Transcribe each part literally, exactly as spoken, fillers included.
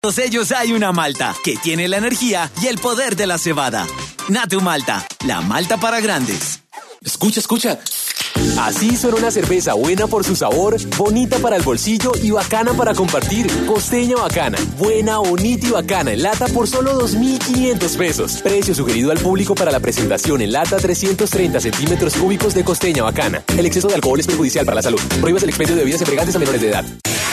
todos ellos hay una malta que tiene la energía y el poder de la cebada. Natu Malta, la malta para grandes. Escucha, escucha. Así suena una cerveza buena por su sabor, bonita para el bolsillo y bacana para compartir. Costeña Bacana, buena, bonita y bacana en lata por solo dos mil quinientos pesos. Precio sugerido al público para la presentación en lata trescientos treinta centímetros cúbicos de Costeña Bacana. El exceso de alcohol es perjudicial para la salud. Prohíbas el expendio de bebidas embriagantes a menores de edad.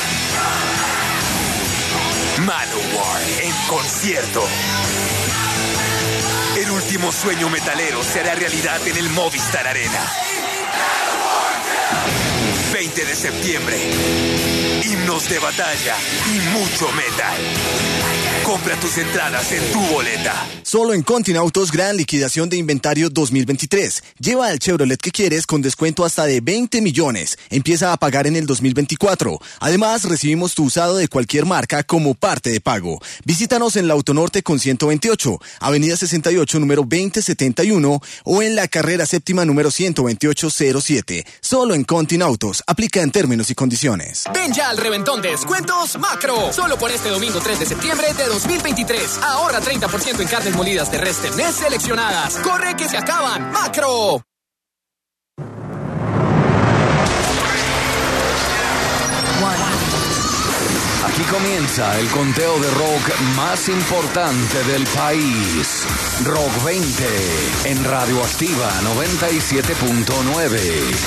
Manowar en concierto. El último sueño metalero se hará realidad en el Movistar Arena. veinte de septiembre. Himnos de batalla y mucho metal. Compra tus entradas en tu boleta. Solo en Continautos, gran liquidación de inventario dos mil veintitrés. Lleva el Chevrolet que quieres con descuento hasta de veinte millones. Empieza a pagar en el dos mil veinticuatro. Además, recibimos tu usado de cualquier marca como parte de pago. Visítanos en la Autonorte con ciento veintiocho, Avenida sesenta y ocho, número veinte setenta y uno, o en la carrera séptima, número ciento veintiocho cero siete. Solo en Continautos. Aplica en términos y condiciones. Ven ya al reventón de descuentos Macro. Solo por este domingo tres de septiembre de dos mil veintitrés. Ahorra treinta por ciento en carnes molidas de res Ternés seleccionadas. ¡Corre que se acaban! ¡Macro! Aquí comienza el conteo de rock más importante del país. Rock veinte en Radioactiva noventa y siete punto nueve.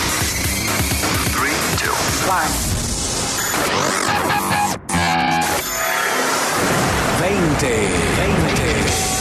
tres, dos, uno. veinte, veinte.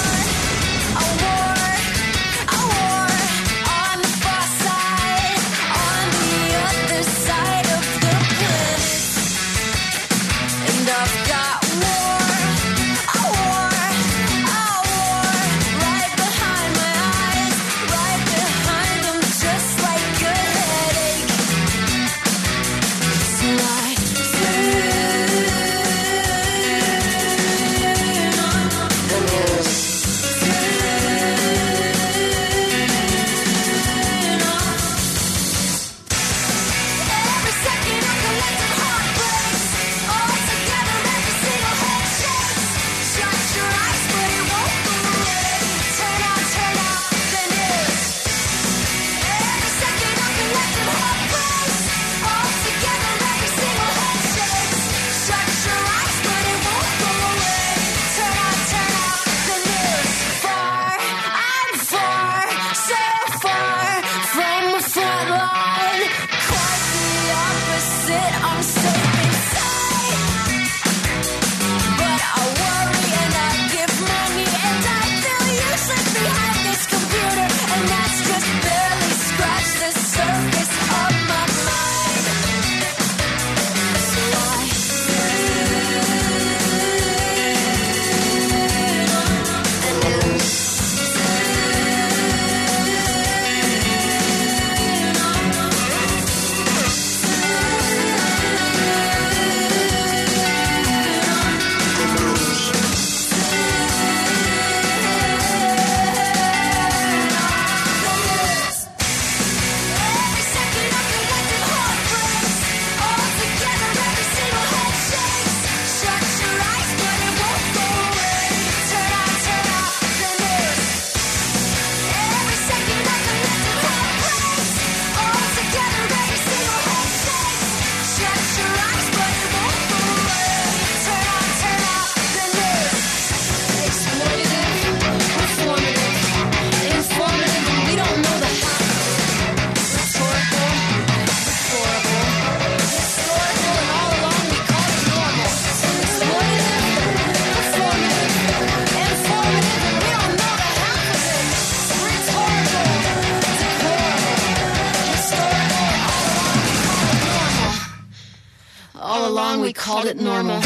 We called it normal.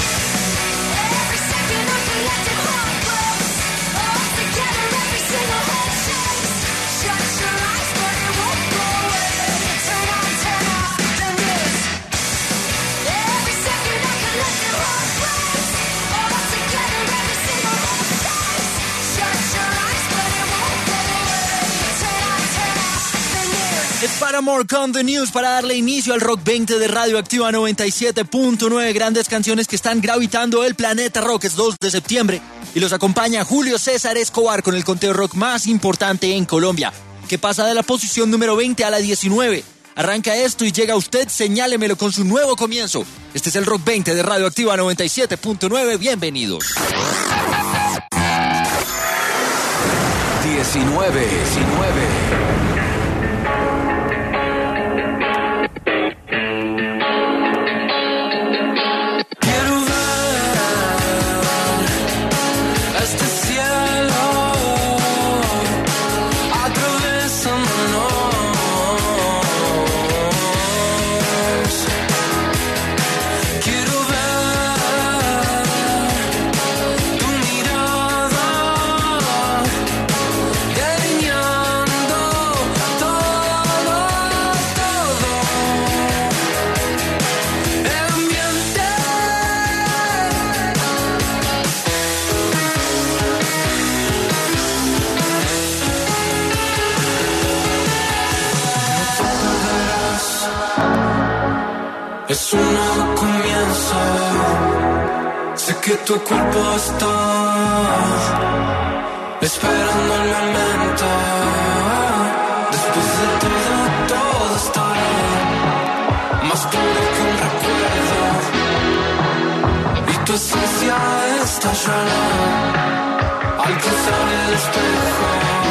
Es parte Paramore con The News para darle inicio al Rock veinte de Radioactiva noventa y siete punto nueve. Grandes canciones que están gravitando el planeta rock. Es dos de septiembre y los acompaña Julio César Escobar con el conteo rock más importante en Colombia, que pasa de la posición número veinte a la diecinueve. Arranca esto y llega usted, señálemelo con su nuevo comienzo. Este es el Rock veinte de Radioactiva noventa y siete punto nueve. Bienvenidos. diecinueve, diecinueve. Es un nuevo comienzo. Sé que tu cuerpo está esperando el momento. Después de todo, todo estará más puro que un recuerdo. Y tu esencia estallará al cruzar el espejo.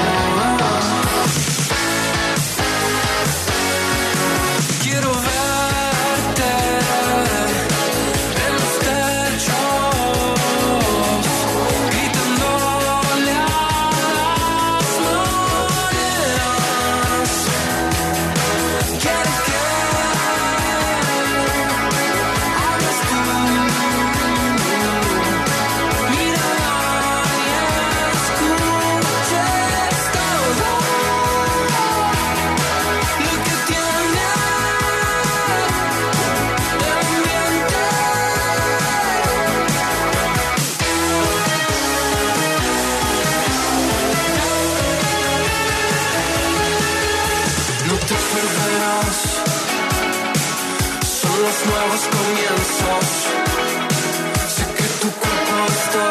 Quiero ver nuevos comienzos. Sé que tu cuerpo está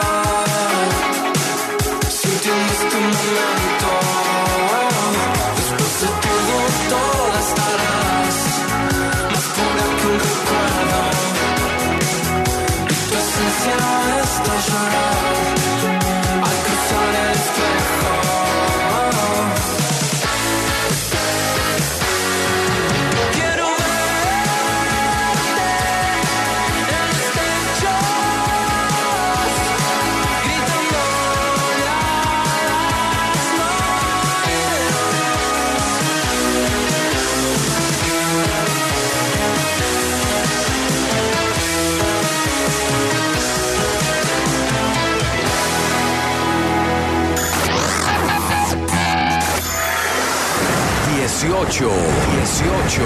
sintiendo este momento. Después de todo, todo estarás más pura que un recuerdo. Y tu esencia estallará al cruzar el espejo. dieciocho, dieciocho.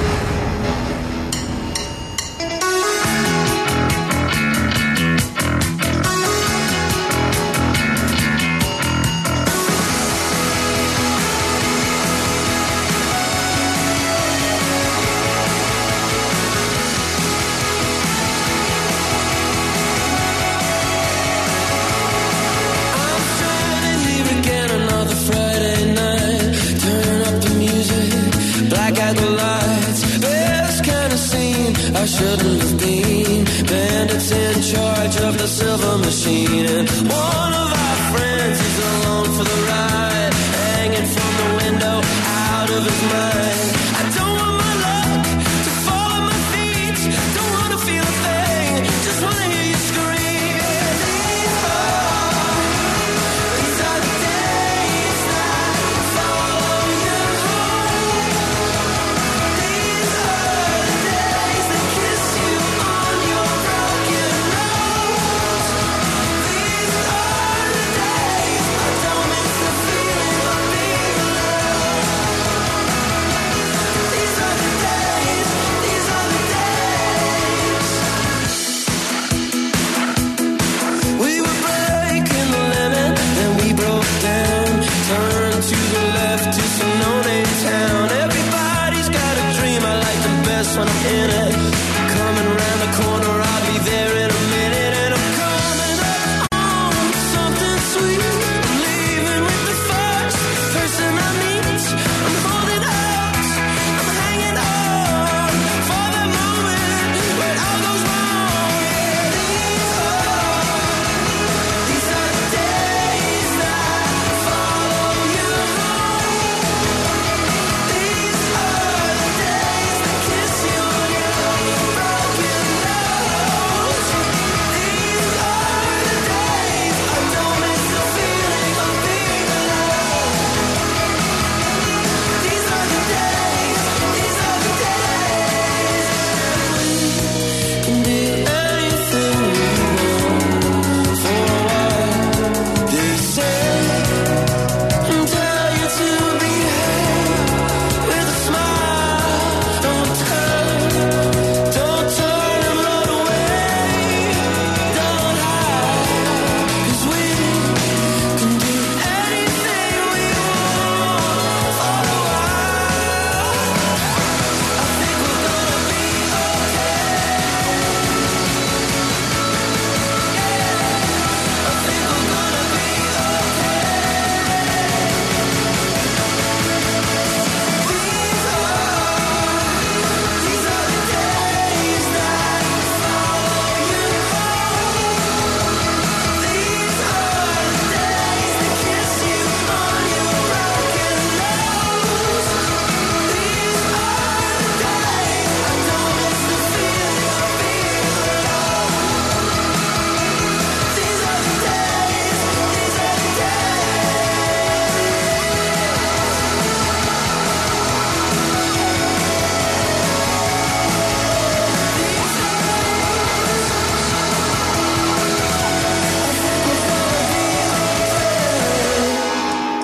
I shouldn't have been. Bandits in charge of the silver machine, and one of our friends is along for the ride, hanging from the window, out of his mind. I don't want my luck to fall on my feet. Don't wanna feel a thing. Just wanna hear you scream. These are, these are the days that follow you home. These are the days that kiss you on your broken nose. These are the days I don't miss the feeling of being alone. These are the days, these are the days. We were breaking the limit, then we broke down. Turned to the left to some no-name town. Everybody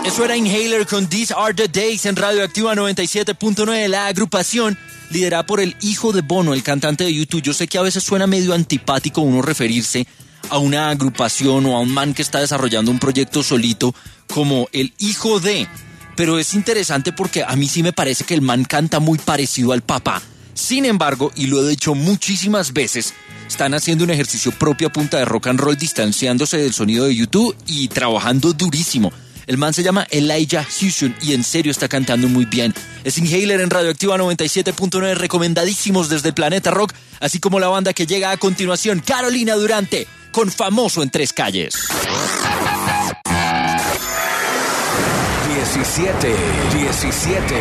Eso era Inhaler con These Are The Days en Radioactiva noventa y siete punto nueve. La agrupación liderada por el hijo de Bono, el cantante de YouTube. Yo sé que a veces suena medio antipático uno referirse a una agrupación o a un man que está desarrollando un proyecto solito como el hijo de... Pero es interesante porque a mí sí me parece que el man canta muy parecido al papá. Sin embargo, y lo he dicho muchísimas veces, están haciendo un ejercicio propio a punta de rock and roll, distanciándose del sonido de YouTube y trabajando durísimo. El man se llama Elijah Houston y en serio está cantando muy bien. Es Inhaler en Radioactiva noventa y siete punto nueve, recomendadísimos desde el Planeta Rock, así como la banda que llega a continuación, Carolina Durante, con Famoso en Tres Calles. diecisiete, diecisiete.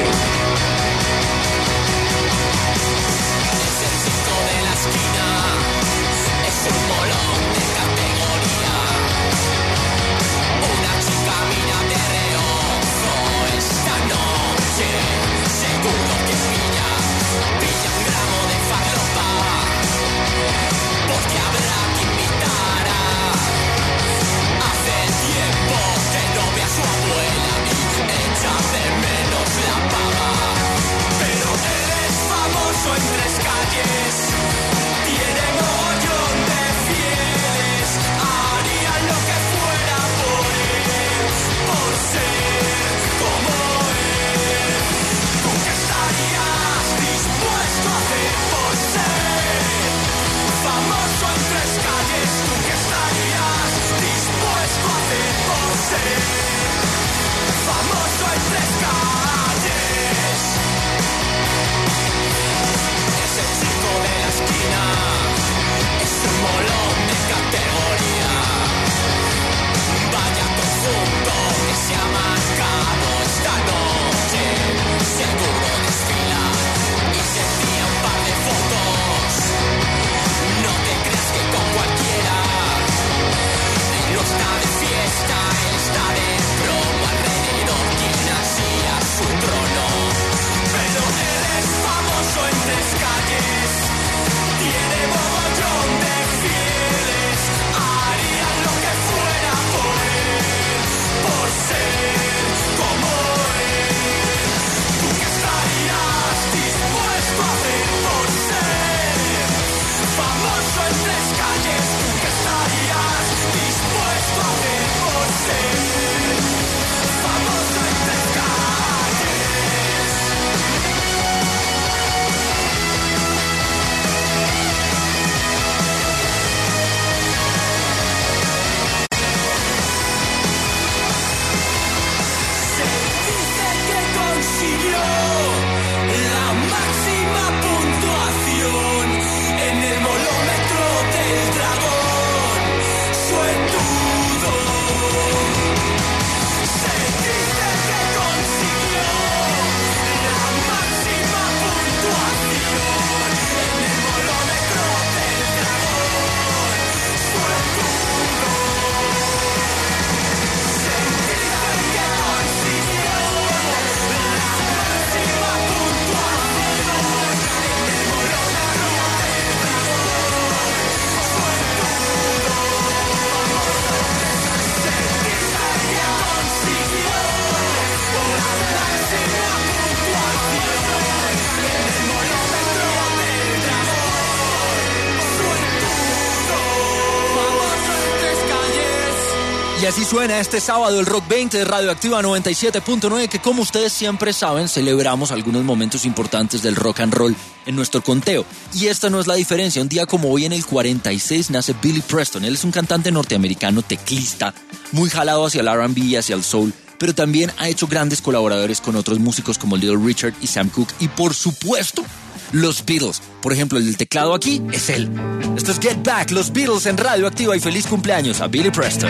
Y así suena este sábado el Rock veinte de Radioactiva noventa y siete punto nueve, que como ustedes siempre saben, celebramos algunos momentos importantes del rock and roll en nuestro conteo. Y esta no es la diferencia. Un día como hoy, en el cuarenta y seis, nace Billy Preston. Él es un cantante norteamericano, teclista, muy jalado hacia el R and B y hacia el soul, pero también ha hecho grandes colaboradores con otros músicos como Little Richard y Sam Cooke. Y por supuesto, los Beatles. Por ejemplo, el del teclado aquí es él. Esto es Get Back, los Beatles en Radioactiva, y feliz cumpleaños a Billy Preston.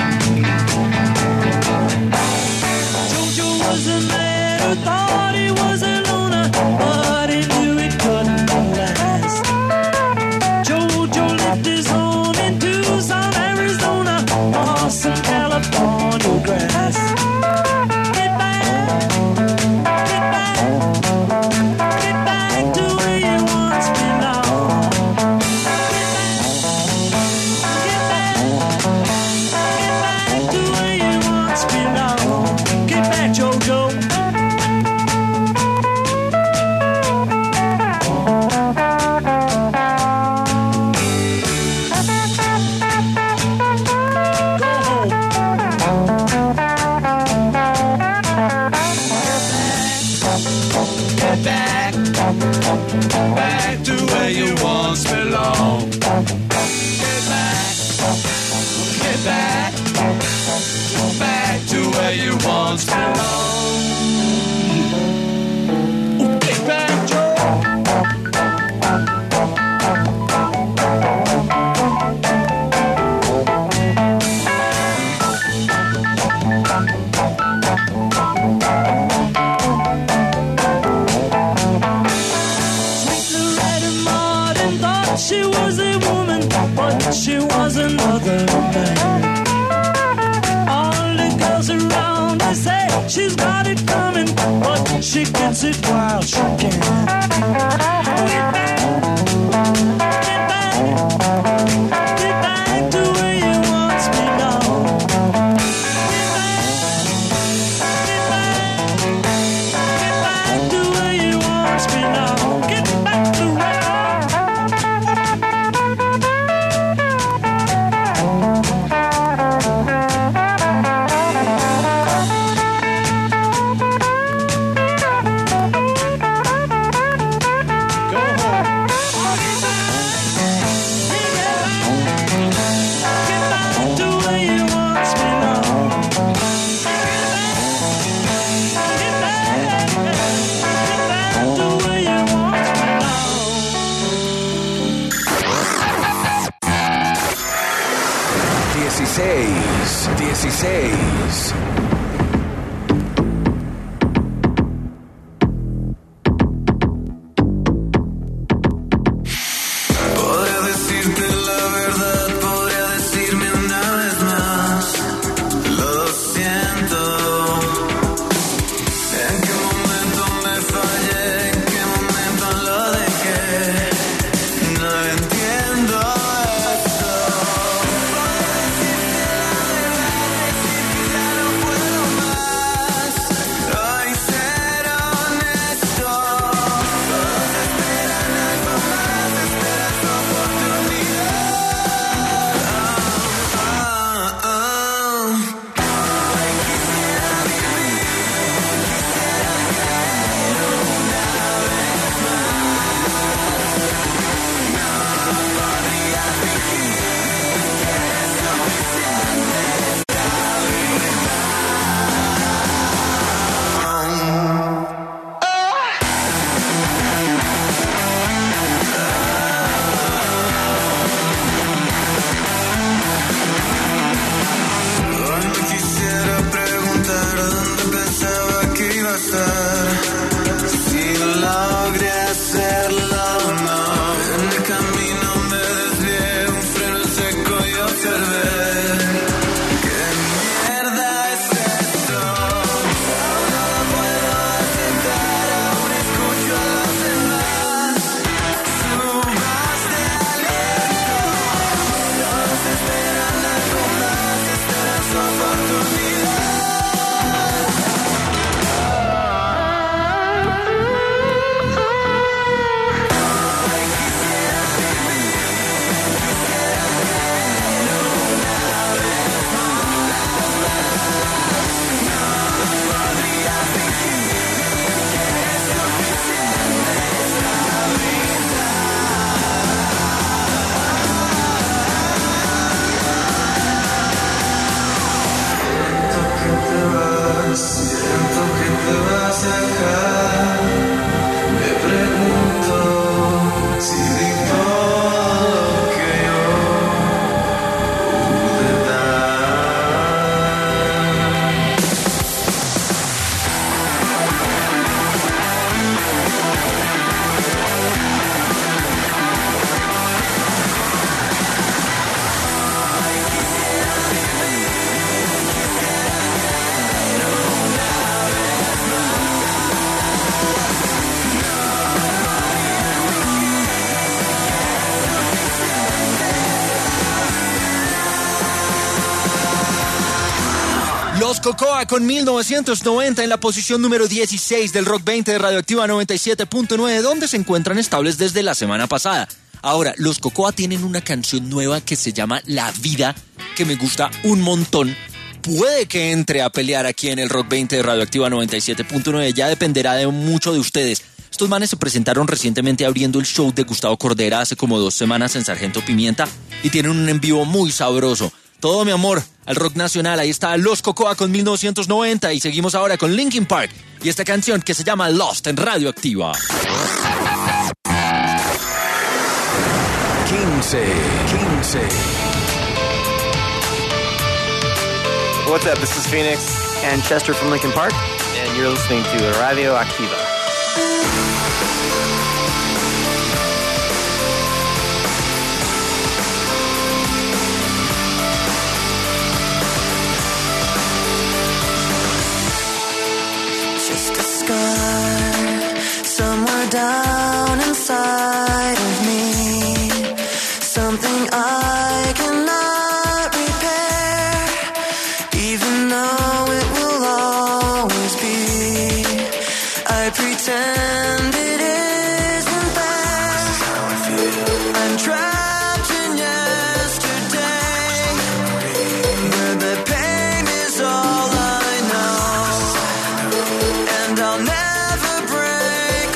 Jojo was a man who thought he was a loner, but he knew it couldn't last. Jojo lived his home in Tucson, Arizona, on some California grass. Get back, get back, get back to where you once belonged. Get back, get back, get back to where you once belonged. Get back. back, back to where you once belonged. Get back, Joe. She was a woman, but she was another man. All the girls around her say she's got it coming, but she gets it while she can. Get back, get back, get back to where you once belonged. Get back, get back, get back to where you once belonged. Get back to where dieciséis, dieciséis. Podría decirte la verdad, podría decirme una vez más, lo siento. ¿En qué momento me fallé? ¿En qué momento lo dejé? No entiendo esto. Podría decirte la verdad, decir que ya no puedo más. Hoy ser honesto. Todos esperan algo más, esperan su oportunidad. Ah, ah, ah. Hoy quisiera vivir, quisiera caer una vez más. No podría fingir que es suficiente esta vida. Hoy me quisiera preguntar dónde pensaba que iba a estar. Si logré hacerlo o no. En el camino me desvié, un freno en seco y observé. ¿Qué mierda es esto? Aún no lo puedo aceptar, aún escucho a los demás. Subas de aliento. Todos esperan algo más, esperan su oportunidad. Hoy quisiera vivir, quisiera caer una vez más. No podría fingir que es suficiente esta vida. Siento que te vas a dejar. Me pregunto si di todo lo que yo pude dar. Los Cocoa con mil novecientos noventa en la posición número dieciséis del Rock veinte de Radioactiva noventa y siete punto nueve, donde se encuentran estables desde la semana pasada. Ahora, los Cocoa tienen una canción nueva que se llama La Vida, que me gusta un montón. Puede que entre a pelear aquí en el Rock veinte de Radioactiva noventa y siete punto nueve, ya dependerá de mucho de ustedes. Estos manes se presentaron recientemente abriendo el show de Gustavo Cordera hace como dos semanas en Sargento Pimienta y tienen un en vivo muy sabroso. todo mi amor al rock nacional. Ahí está Los Cocoa con mil novecientos noventa y seguimos ahora con Linkin Park y esta canción que se llama Lost en Radioactiva. quince, quince. What's up? This is Phoenix and Chester from Linkin Park, and you're listening to Radioactiva. Just a scar somewhere down inside of me, something I cannot repair, even though it will always be. I pretend it isn't there. I'm trapped in yesterday, where the pain is all I know, and I'll never break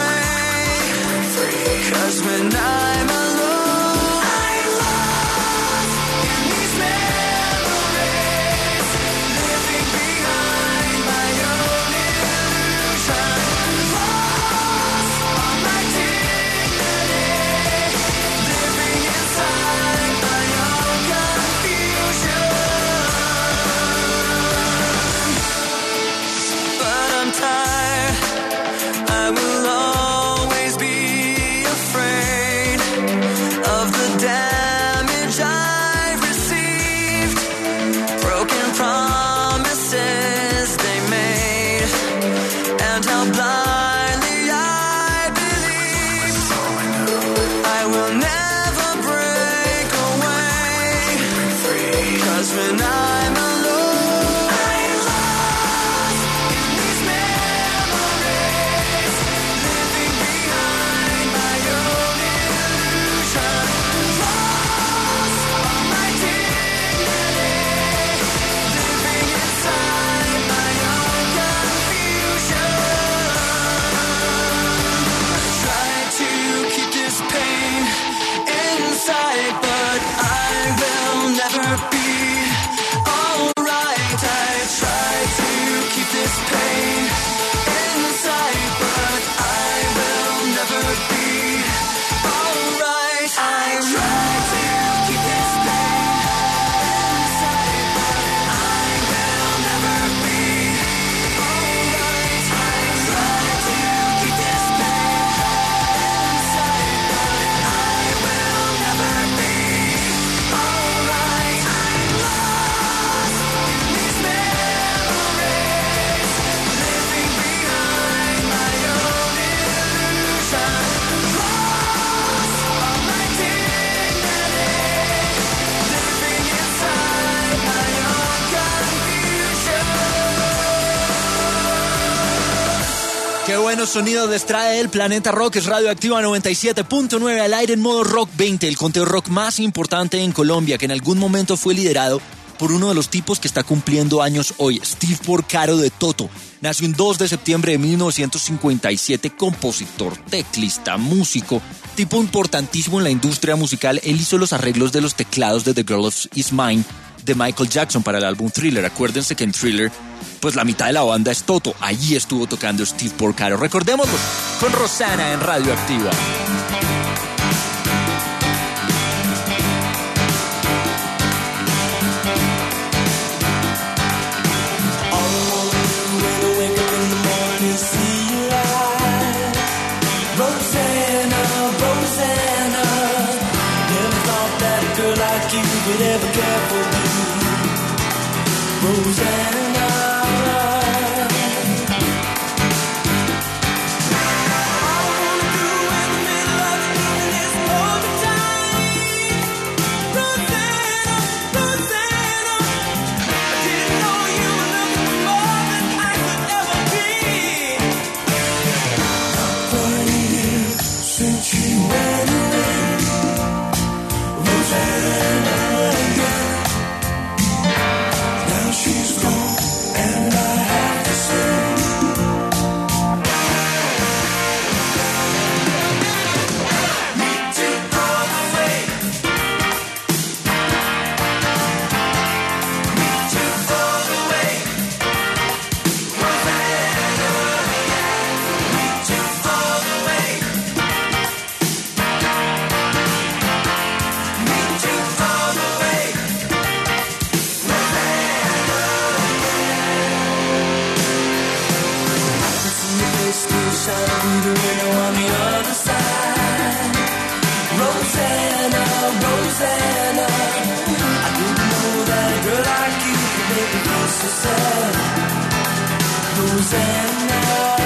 away, 'cause when I'm alone, I'm lost in these memories, living behind my own illusion, lost on my dignity, living inside my own confusion. But I'm tired, I will always be afraid of the damage I've received, broken promises they made, and how blindly I believed. I will never break away, 'cause when I'm alone, I'm lost in these memories, living behind my own illusion, lost on my dignity, living inside my own confusion. I try to keep this pain inside, but I will never be alright. I try to keep this pain inside, but I will never be alright. I try to keep this pain inside, but I will never be alright. I try to keep this pain inside, but I will never be alright. I'm lost in these memories, living behind my own illusion, lost on my dignity, living inside my own confusion. Qué buenos sonidos les trae el Planeta Rock. Es Radioactiva noventa y siete punto nueve al aire en modo Rock veinte, el conteo rock más importante en Colombia, que en algún momento fue liderado por uno de los tipos que está cumpliendo años hoy, Steve Porcaro de Toto. Nació el dos de septiembre de mil novecientos cincuenta y siete, compositor, teclista, músico, tipo importantísimo en la industria musical. Él hizo los arreglos de los teclados de The Girl Is Mine de Michael Jackson para el álbum Thriller. Acuérdense que en Thriller, pues la mitad de la banda es Toto. Allí estuvo tocando Steve Porcaro. Recordémoslo con Rosana en Radioactiva. Would ever care for you, Rosanna. All I wanna do in the middle of the evening is hold you tight, Rosanna, Rosanna. I didn't know you were looking for more than I could ever be. I've been here since you went away, Rosanna. She's gone. Rosanna, I didn't know that a girl like you could make me feel so sad. Rosanna.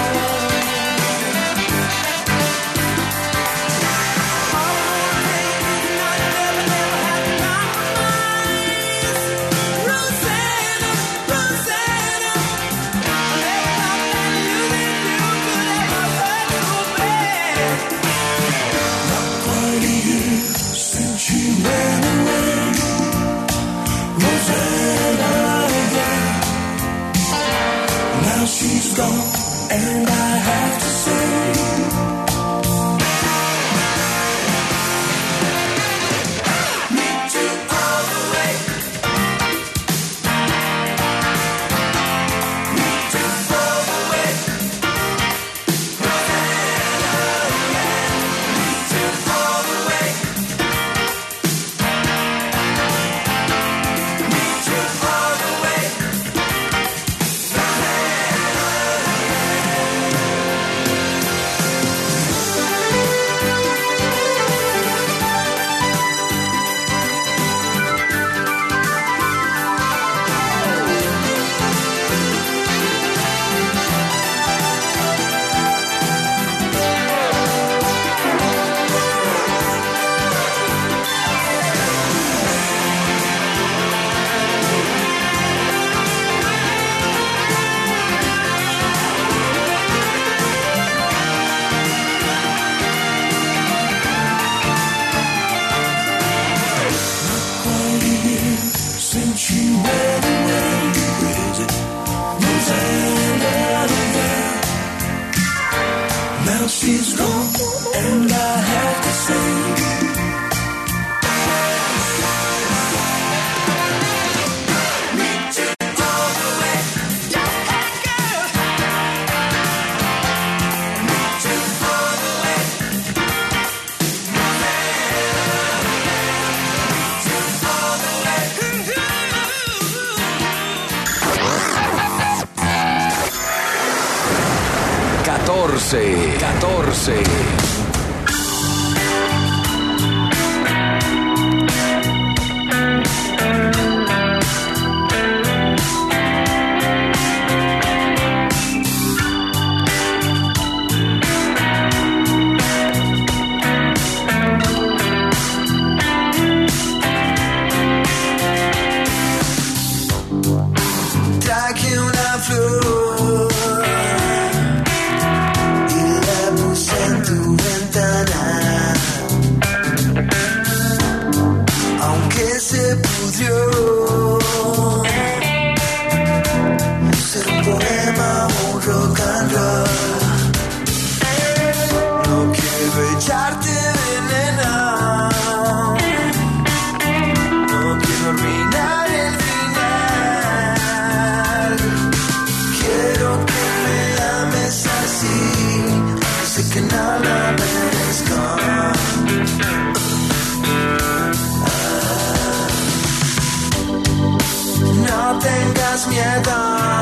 She's gone, and I have to say, meet you all the way, meet you all the way, meet you all the way, meet you all the way. She's gone, and I have to say, meet you all the way, yeah, girl. Meet you all the way, meet you all the way. catorce, catorce. Traje una flor y la puse en tu ventana, aunque se pudrió ser un poema o un rock and roll. No quiero echarte veneno, no quiero arruinar el final. Quiero que me ames así, sé que no lo merezco. No tengas miedo,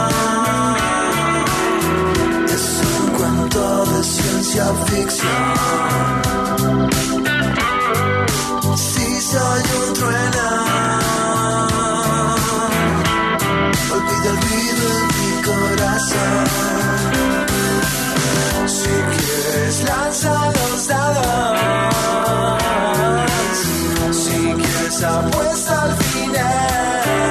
es un cuento de ciencia ficción. Si soy un trueno, olvida el ruido en mi corazón. Si quieres lanza los dados, si quieres apuesta al final.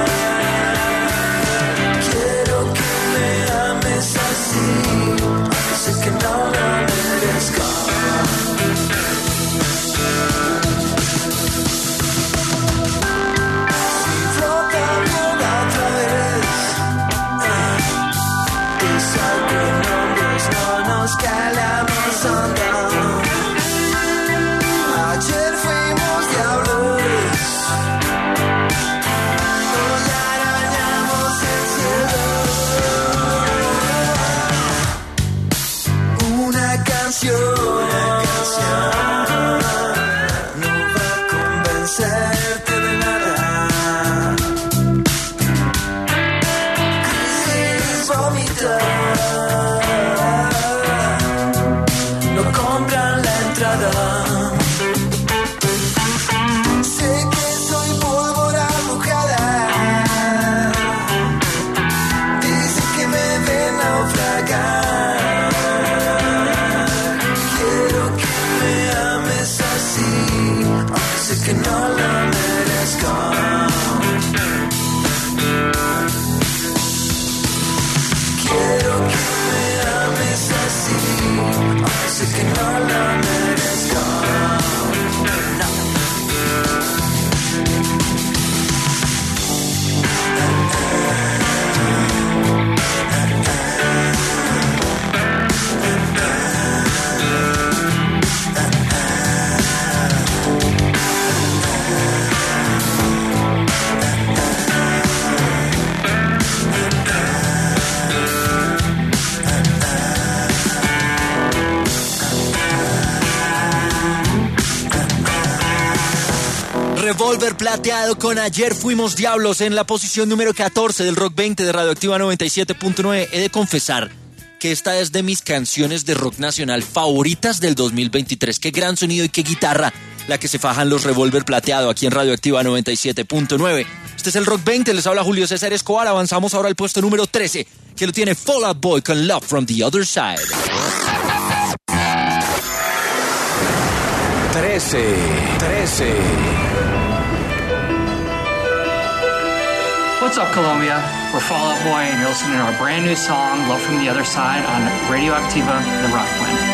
Quiero que me ames así, aunque sé que no lo merezco. Revólver Plateado con Ayer Fuimos Diablos en la posición número catorce del Rock veinte de Radioactiva noventa y siete punto nueve. He de confesar que esta es de mis canciones de rock nacional favoritas del dos mil veintitrés. Qué gran sonido y qué guitarra la que se fajan los Revólver Plateado aquí en Radioactiva noventa y siete punto nueve. Este es el Rock veinte, les habla Julio César Escobar. Avanzamos ahora al puesto número trece, que lo tiene Fall Out Boy con Love From The Other Side. trece, trece. What's up, Colombia? We're Fall Out Boy, and you're listening to our brand new song, Love From The Other Side, on Radioactiva, the Rock Planet.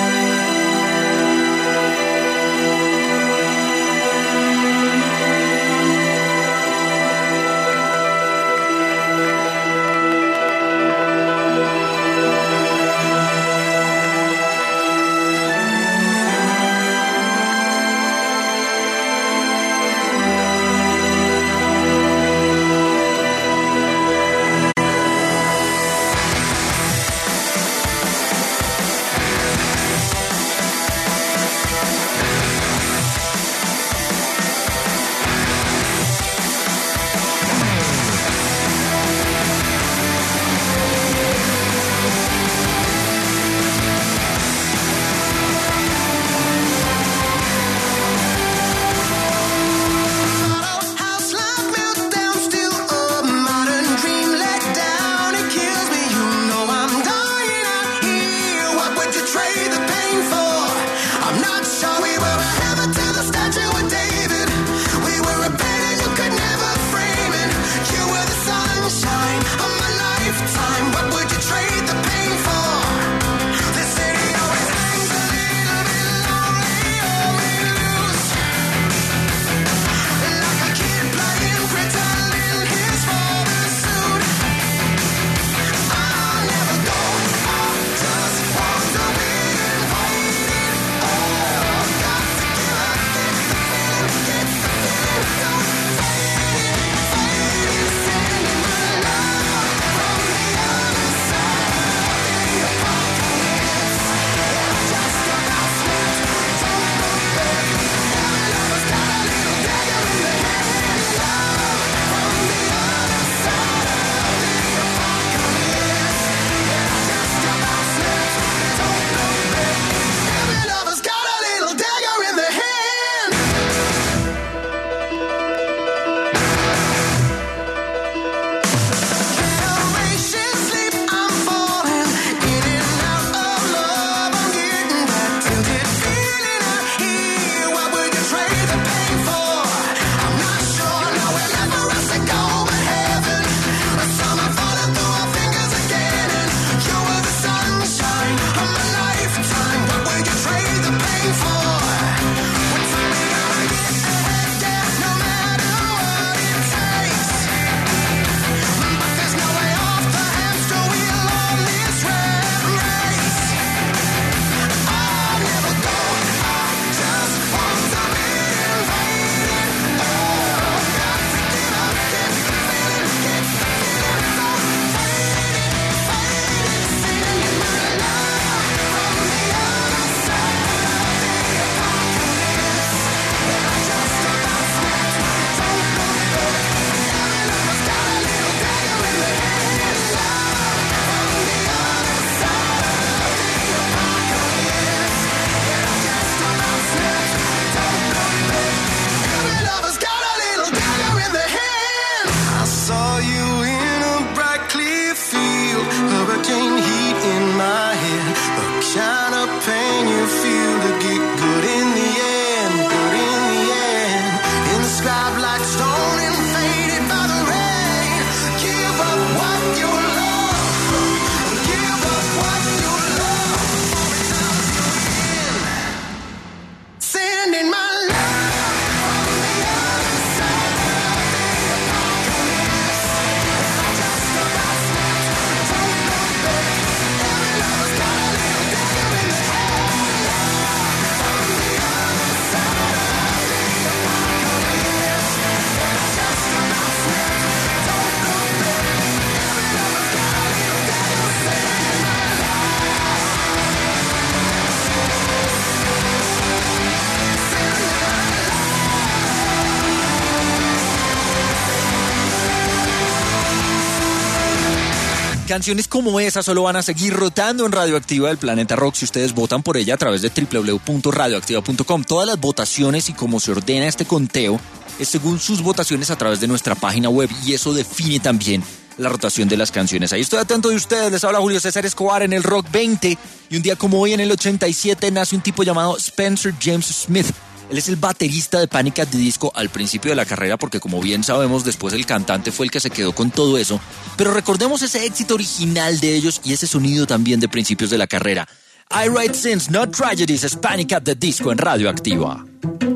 canciones como esa solo van a seguir rotando en Radioactiva del Planeta Rock si ustedes votan por ella a través de doble u doble u doble u punto radioactiva punto com. Todas las votaciones y cómo se ordena este conteo es según sus votaciones a través de nuestra página web, y eso define también la rotación de las canciones. Ahí estoy atento de ustedes. Les habla Julio César Escobar en el Rock veinte, y un día como hoy en el ochenta y siete nace un tipo llamado Spencer James Smith. Él es el baterista de Panic! At the Disco al principio de la carrera, porque como bien sabemos después el cantante fue el que se quedó con todo eso, pero recordemos ese éxito original de ellos y ese sonido también de principios de la carrera. I Write Sins, Not Tragedies es Panic! At the Disco en Radioactiva.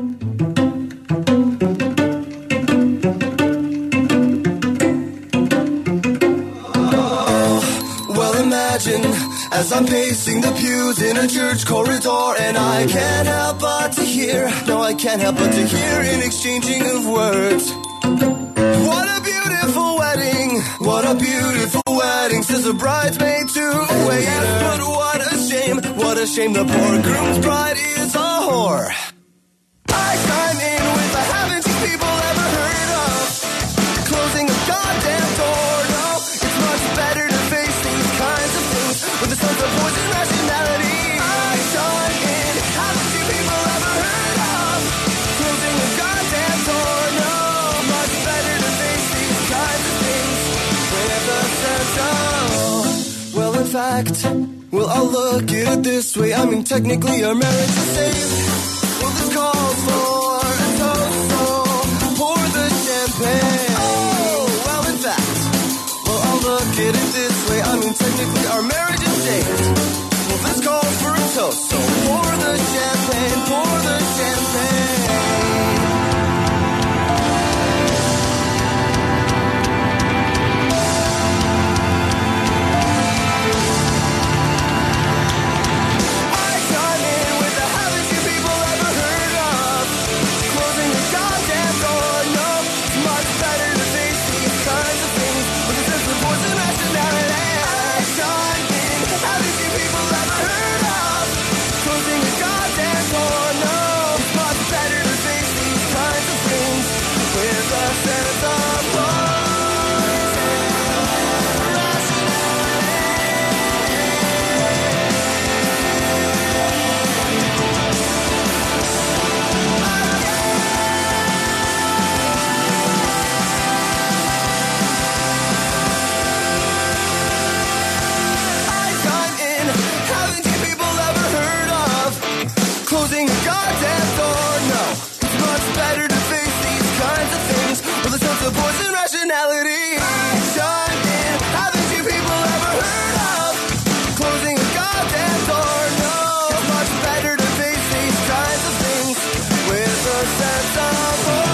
Imagine as I'm pacing the pews in a church corridor, and I can't help but to hear, no I can't help but to hear an exchanging of words. What a beautiful wedding, what a beautiful wedding, says a bridesmaid to a waiter. But what a shame, what a shame, the poor groom's bride is a whore. I chime in with the haven't you people ever heard of closing a goddamn door? No, it's much better to face these kinds of things with a sense of poison rationality. I chime in, haven't you people ever heard of closing a goddamn door? No, much better to face these kinds of things with a sense of, well, in fact, well, I'll look at it this way. I mean, technically our marriage is safe. Well, this calls for a toast, so pour the champagne. Oh, well, in fact, well, I'll look at it this way. I mean, technically our marriage is safe. Well, this calls for a toast, so pour the champagne, pour the champagne. Poison rationality. I chime in. Haven't you people ever heard of closing a goddamn door? No, it's much better to face these kinds of things with a sense of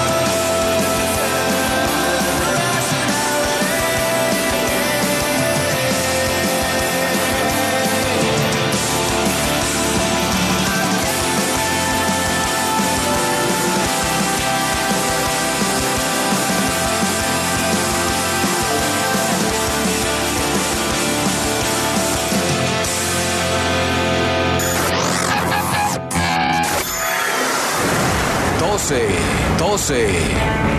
doce, doce.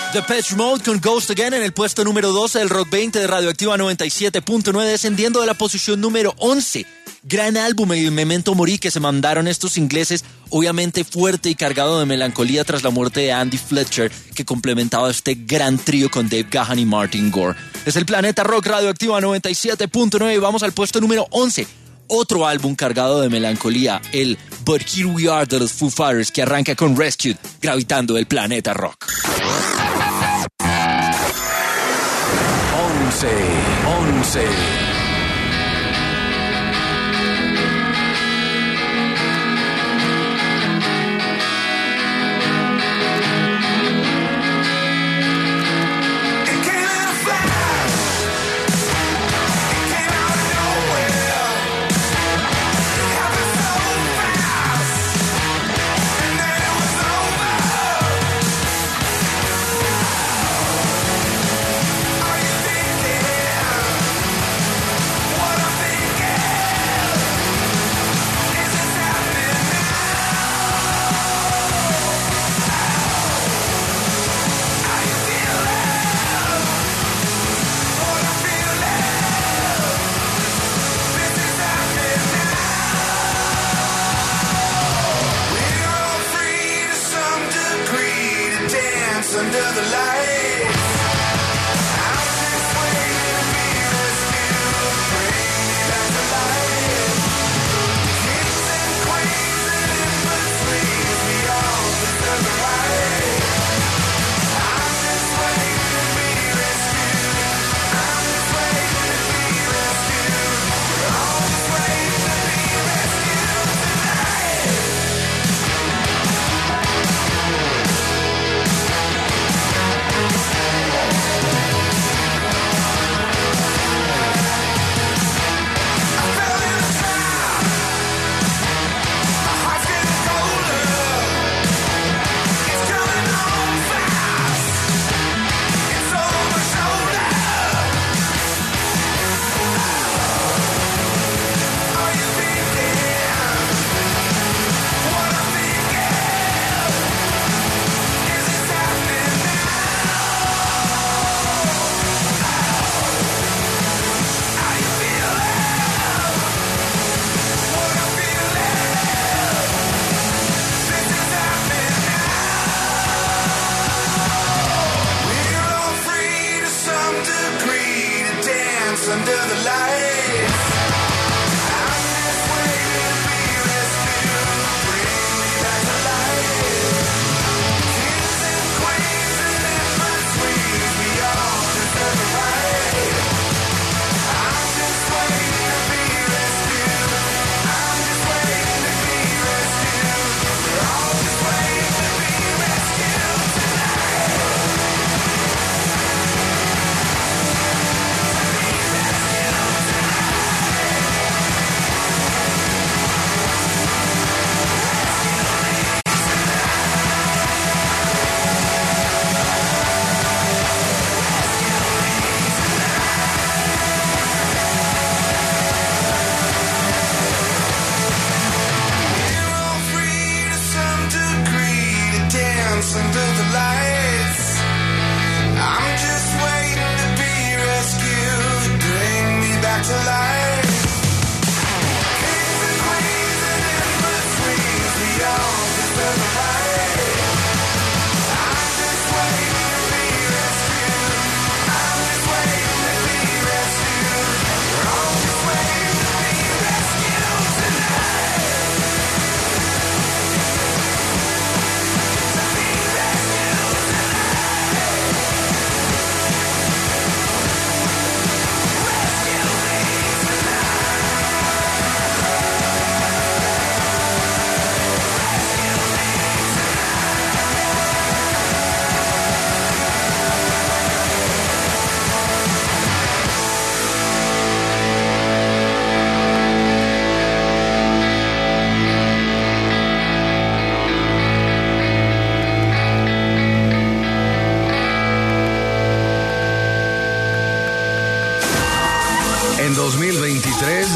Depeche Mode con Ghost Again en el puesto número doce del Rock veinte de Radioactiva noventa y siete punto nueve, descendiendo de la posición número once. Gran álbum y Memento Mori que se mandaron estos ingleses, obviamente fuerte y cargado de melancolía tras la muerte de Andy Fletcher, que complementaba este gran trío con Dave Gahan y Martin Gore. Es el Planeta Rock Radioactiva noventa y siete punto nueve y vamos al puesto número once. Otro álbum cargado de melancolía, el But Here We Are de los Foo Fighters, que arranca con Rescued, gravitando el Planeta Rock. once, once.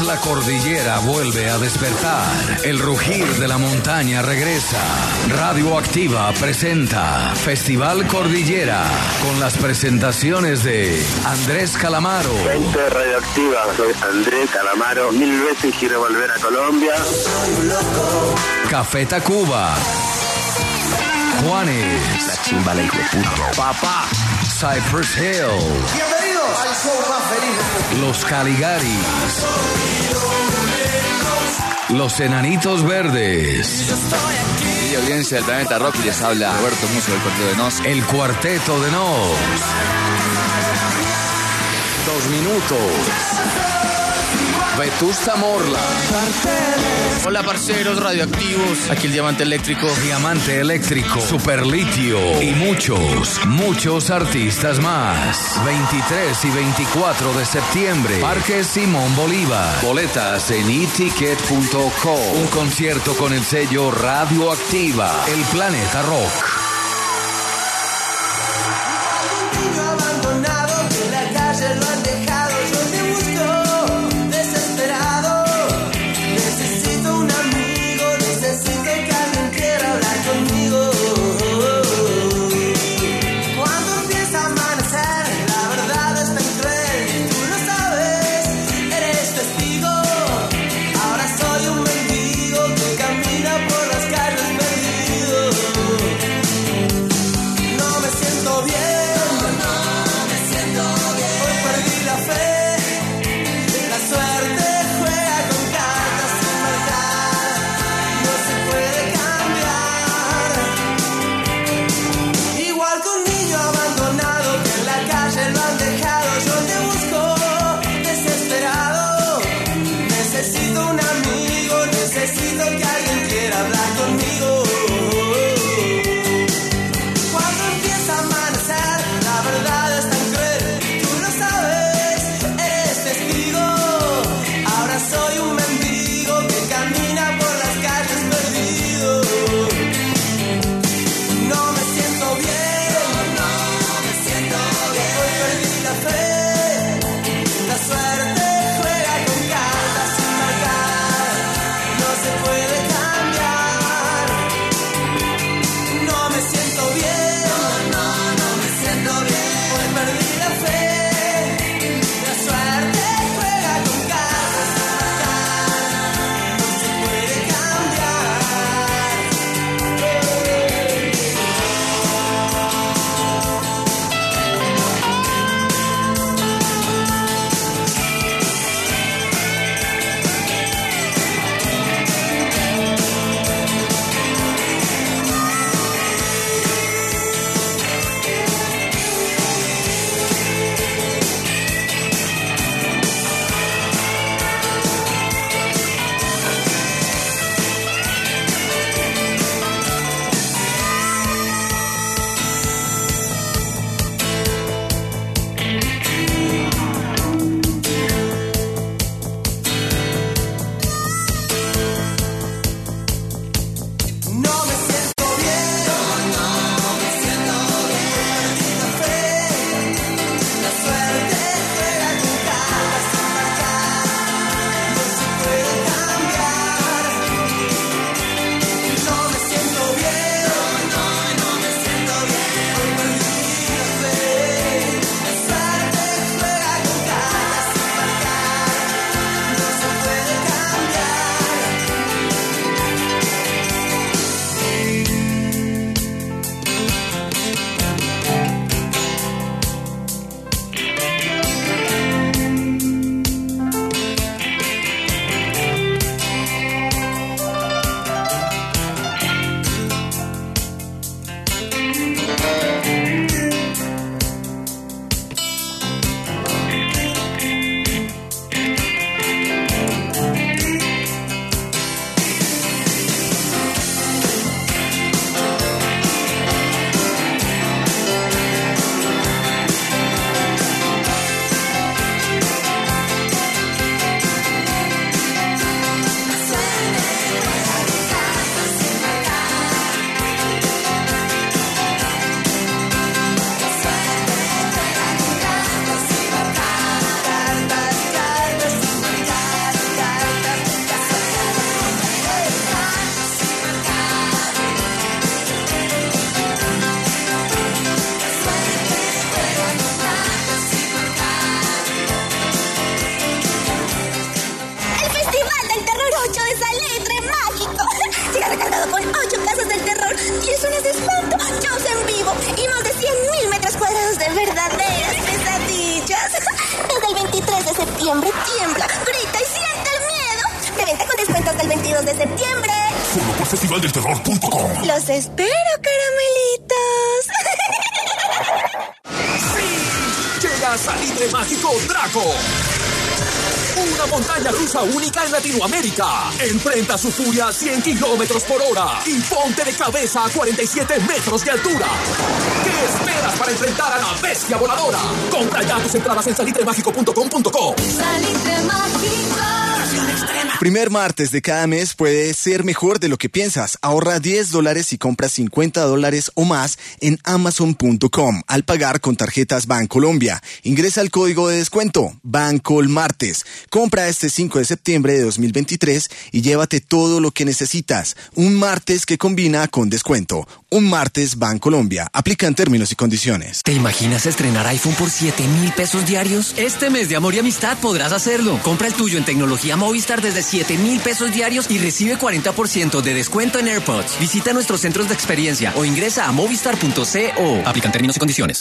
la cordillera vuelve a despertar. El rugir de la montaña regresa. Radioactiva presenta Festival Cordillera con las presentaciones de Andrés Calamaro. Gente de Radioactiva, soy Andrés Calamaro. Mil veces quiero volver a Colombia. Café Tacuba. Juanes. La chimba, la hijo de puta. Papá. Cypress Hill. Bienvenidos al show más feliz. Los Caligaris. Los Enanitos Verdes. Y audiencia del Planeta Rock, y les habla Roberto Musso del Cuarteto de Nos. El Cuarteto de Nos. Dos minutos. Vetusta Morla. Hola parceros radioactivos, aquí el Diamante Eléctrico. Diamante Eléctrico, Superlitio y muchos, muchos artistas más. veintitrés y veinticuatro de septiembre, Parque Simón Bolívar. Boletas en e ticket punto com. Un concierto con el sello Radioactiva, el Planeta Rock. festival del terror punto com. Los espero, caramelitos. ¡Sí! Llega Salitre Mágico Draco. Una montaña rusa única en Latinoamérica. Enfrenta su furia a cien kilómetros por hora y ponte de cabeza a cuarenta y siete metros de altura. ¿Qué esperas para enfrentar a la bestia voladora? Compra ya tus entradas en salitre mágico punto com punto co. Salitre Mágico. Primer martes de cada mes puede ser mejor de lo que piensas. Ahorra diez dólares y compra cincuenta dólares o más en amazon punto com al pagar con tarjetas Bancolombia. Ingresa el código de descuento BANCOLMARTES. Compra este cinco de septiembre de dos mil veintitrés y llévate todo lo que necesitas. Un martes que combina con descuento. Un martes Bancolombia. Aplican términos y condiciones. ¿Te imaginas estrenar iPhone por siete mil pesos diarios? Este mes de amor y amistad podrás hacerlo. Compra el tuyo en tecnología Movistar desde siete mil pesos diarios y recibe cuarenta por ciento de descuento en AirPods. Visita nuestros centros de experiencia o ingresa a movistar punto co. Aplican términos y condiciones.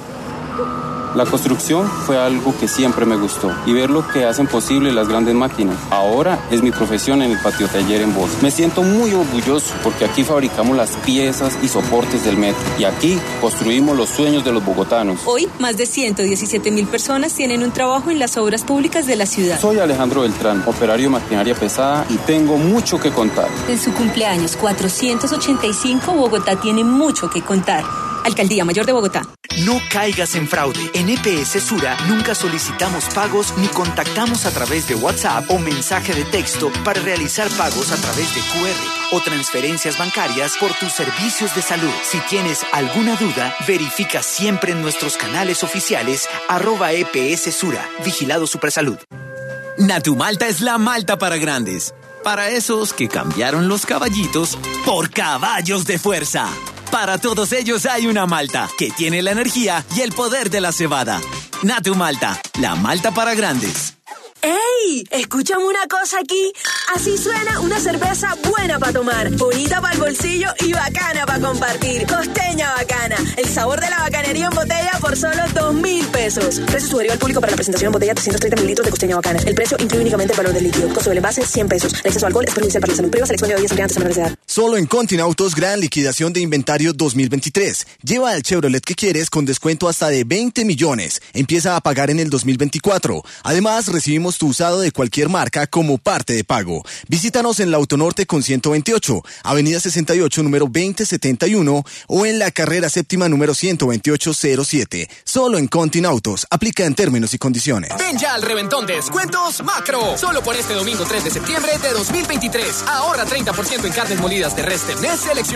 La construcción fue algo que siempre me gustó y ver lo que hacen posible las grandes máquinas. Ahora es mi profesión en el patio taller en Voz. Me siento muy orgulloso porque aquí fabricamos las piezas y soportes del metro y aquí construimos los sueños de los bogotanos. Hoy, más de ciento diecisiete mil personas tienen un trabajo en las obras públicas de la ciudad. Soy Alejandro Beltrán, operario de maquinaria pesada y tengo mucho que contar. En su cumpleaños cuatrocientos ochenta y cinco, Bogotá tiene mucho que contar. Alcaldía Mayor de Bogotá. No caigas en fraude. En E P S Sura nunca solicitamos pagos ni contactamos a través de WhatsApp o mensaje de texto para realizar pagos a través de Q R o transferencias bancarias por tus servicios de salud. Si tienes alguna duda, verifica siempre en nuestros canales oficiales arroba E P S Sura. Vigilado Supersalud. Natu Malta es la malta para grandes. Para esos que cambiaron los caballitos por caballos de fuerza. Para todos ellos hay una malta que tiene la energía y el poder de la cebada. Natu Malta, la malta para grandes. ¡Ey! Escúchame una cosa aquí. Así suena una cerveza buena para tomar, bonita para el bolsillo y bacana para compartir. Costeña Bacana, el sabor de la bacanería en botella por solo dos mil pesos. Precio sugerido al público para la presentación en botella trescientos treinta mililitros de Costeña Bacana. El precio incluye únicamente el valor del líquido. Costo del envase cien pesos. El exceso de alcohol es perjudicial para la salud. Prohíba selección de bebidas embriagantes a menores de edad. Solo en Continautos, gran liquidación de inventario dos mil veintitrés. Lleva el Chevrolet que quieres con descuento hasta de veinte millones. Empieza a pagar en el dos mil veinticuatro. Además, recibimos tu usado de cualquier marca como parte de pago. Visítanos en la Autonorte con ciento veintiocho, Avenida sesenta y ocho, número veinte setenta y uno o en la carrera séptima, número ciento veintiocho cero siete. Solo en Continautos. Aplica en términos y condiciones. Ven ya al reventón de descuentos Macro. Solo por este domingo tres de septiembre de dos mil veintitrés. Ahorra treinta por ciento en carnes molidas de res Ternés seleccionadas.